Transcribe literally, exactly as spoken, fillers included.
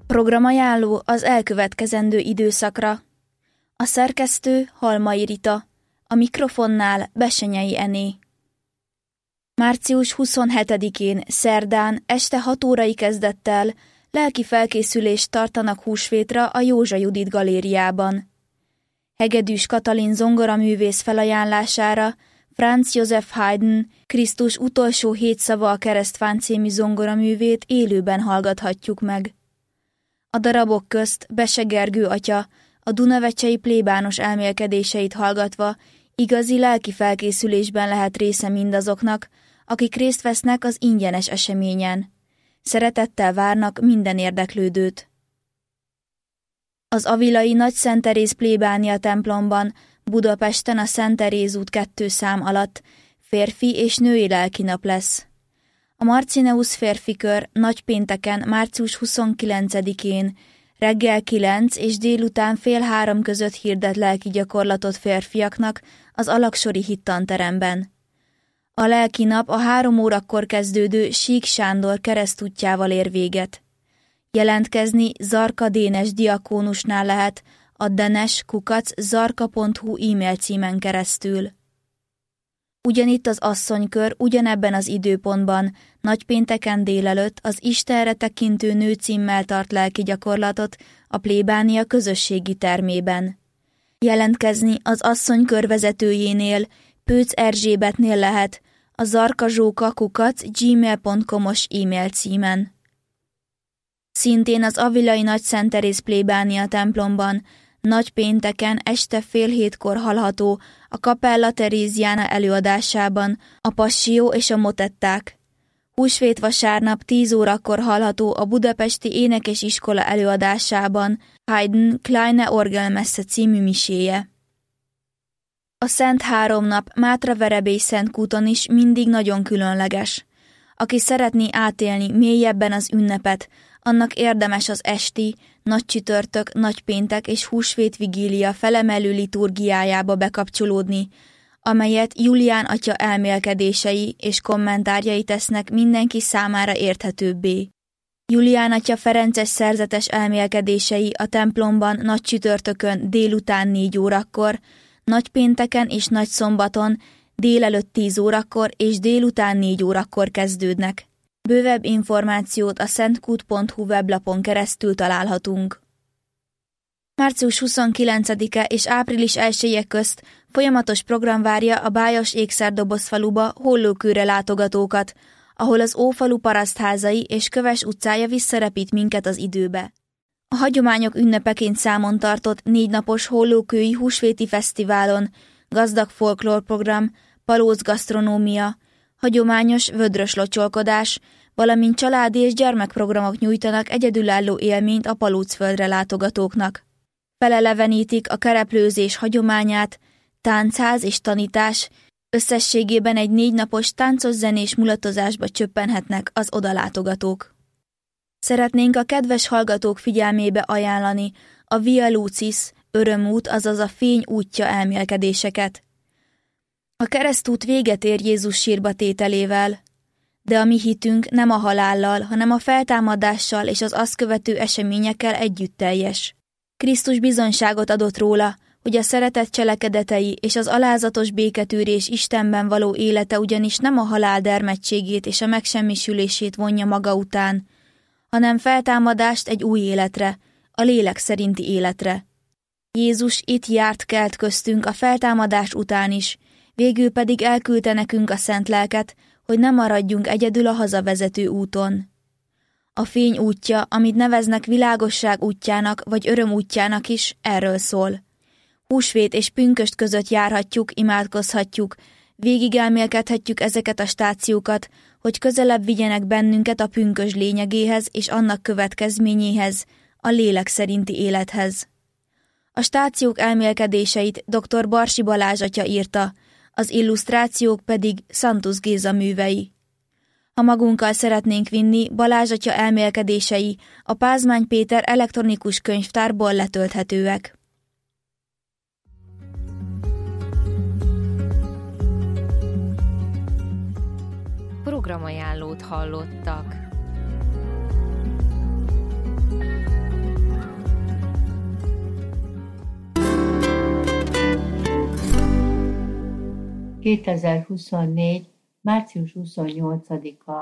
Programajánló az elkövetkezendő időszakra. A szerkesztő Halmai Rita, a mikrofonnál Bessenyei Ené. március huszonhetedikén szerdán este hat órai kezdettel lelki felkészülést tartanak húsvétra a Józsa Judit galériában. Hegedűs Katalin zongoraművész felajánlására Franz Joseph Haydn Krisztus utolsó hét szava a keresztfán című zongoraművét élőben hallgathatjuk meg. A darabok közt Bese Gergő atya a dunavecsei plébános elmélkedéseit hallgatva igazi lelki felkészülésben lehet része mindazoknak, akik részt vesznek az ingyenes eseményen. Szeretettel várnak minden érdeklődőt. Az avilai Nagy Szent Teréz plébánia templomban Budapesten a Szent Teréz út kettő szám alatt férfi és női lelkinap lesz. A Marcineusz férfikör nagypénteken március huszonkilencedikén reggel kilenc és délután fél három között hirdet lelki gyakorlatot férfiaknak az Alaksori hittanteremben. A lelkinap a három órakor kezdődő Sík Sándor keresztútjával ér véget. Jelentkezni Zarka Dénes diakónusnál lehet a denes kukac zarka pont hu e-mail címen keresztül. Ugyanitt az asszonykör ugyanebben az időpontban, nagypénteken délelőtt az Istenre tekintő nő címmel tart lelki gyakorlatot a plébánia közösségi termében. Jelentkezni az asszonykör vezetőjénél, Pőc Erzsébetnél lehet a zarkazsóka kukac gmail pont com-os e-mail címen. Szintén az avilai Nagy Szent Teréz plébánia templomban nagypénteken este fél hétkor hallható a Capella Teréziana előadásában a Passió és a motetták. Húsvét vasárnap tíz órakor hallható a Budapesti Énekes Iskola előadásában Haydn Kleine Orgelmesse című miséje. A Szent Háromnap Mátra-Verebély Szentkúton is mindig nagyon különleges. Aki szeretné átélni mélyebben az ünnepet, annak érdemes az esti, nagycsütörtök, nagypéntek és húsvét vigília felemelő liturgiájába bekapcsolódni, amelyet Julián atya elmélkedései és kommentárjai tesznek mindenki számára érthetőbbé. Julián atya ferences szerzetes elmélkedései a templomban nagycsütörtökön délután négy órakor, nagypénteken és nagyszombaton délelőtt tíz órakor és délután négy órakor kezdődnek. Bővebb információt a szentkút pont hu weblapon keresztül találhatunk. március huszonkilencedike és április elseje közt folyamatos program várja a Bájos Ékszerdobozfaluba Hollókőre látogatókat, ahol az Ófalu parasztházai és Köves utcája visszarepít minket az időbe. A hagyományok ünnepeként számon tartott négy napos hollókői húsvéti fesztiválon gazdag folklórprogram, palóc gasztronómia, hagyományos vödrös locsolkodás, valamint családi és gyermekprogramok nyújtanak egyedülálló élményt a Palócföldre látogatóknak. Felelevenítik a kereplőzés hagyományát, táncház és tanítás, összességében egy négy napos táncos-zenés mulatozásba csöppenhetnek az odalátogatók. Szeretnénk a kedves hallgatók figyelmébe ajánlani a Via Lucis, örömút, azaz a fény útja elmélkedéseket. A keresztút véget ér Jézus sírba tételével, de a mi hitünk nem a halállal, hanem a feltámadással és az azt követő eseményekkel együtt teljes. Krisztus bizonyságot adott róla, hogy a szeretet cselekedetei és az alázatos béketűrés Istenben való élete ugyanis nem a halál dermedtségét és a megsemmisülését vonja maga után, hanem feltámadást egy új életre, a lélek szerinti életre. Jézus itt járt kelt köztünk a feltámadás után is, végül pedig elküldte nekünk a szent lelket, hogy ne maradjunk egyedül a hazavezető úton. A fény útja, amit neveznek világosság útjának vagy öröm útjának is, erről szól. Húsvét és pünkösd között járhatjuk, imádkozhatjuk, végigelmélkedhetjük ezeket a stációkat, hogy közelebb vigyenek bennünket a pünkösd lényegéhez és annak következményéhez, a lélek szerinti élethez. A stációk elmélkedéseit dr. Barsi Balázs atya írta, az illusztrációk pedig Szantusz Géza művei. Ha magunkkal szeretnénk vinni, Balázs atya elmélkedései a Pázmány Péter elektronikus könyvtárból letölthetőek. Programajánlót hallottak. kétezer-huszonnégy. március huszonnyolcadika